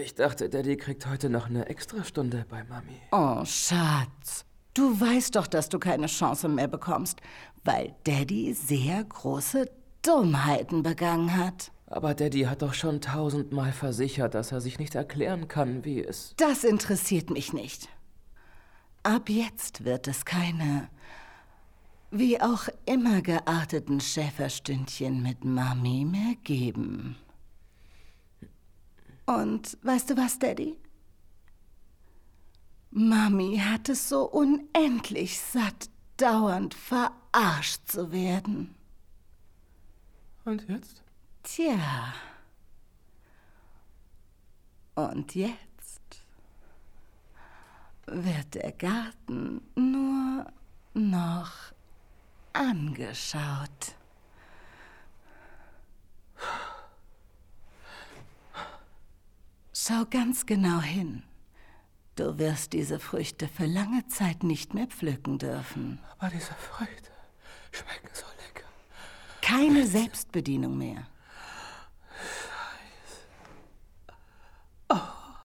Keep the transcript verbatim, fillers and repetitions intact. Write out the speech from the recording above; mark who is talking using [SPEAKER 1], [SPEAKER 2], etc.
[SPEAKER 1] Ich dachte, Daddy kriegt heute noch eine Extrastunde bei Mami.
[SPEAKER 2] Oh, Schatz. Du weißt doch, dass du keine Chance mehr bekommst, weil Daddy sehr große Dummheiten begangen hat.
[SPEAKER 1] Aber Daddy hat doch schon tausendmal versichert, dass er sich nicht erklären kann, wie es...
[SPEAKER 2] Das interessiert mich nicht. Ab jetzt wird es keine, wie auch immer gearteten Schäferstündchen mit Mami mehr geben. Und weißt du was, Daddy? Mami hat es so unendlich satt, dauernd verarscht zu werden.
[SPEAKER 1] Und jetzt?
[SPEAKER 2] Tja. Und jetzt wird der Garten nur noch angeschaut. Schau ganz genau hin. Du wirst diese Früchte für lange Zeit nicht mehr pflücken dürfen.
[SPEAKER 1] Aber diese Früchte schmecken so lecker.
[SPEAKER 2] Keine Selbstbedienung mehr.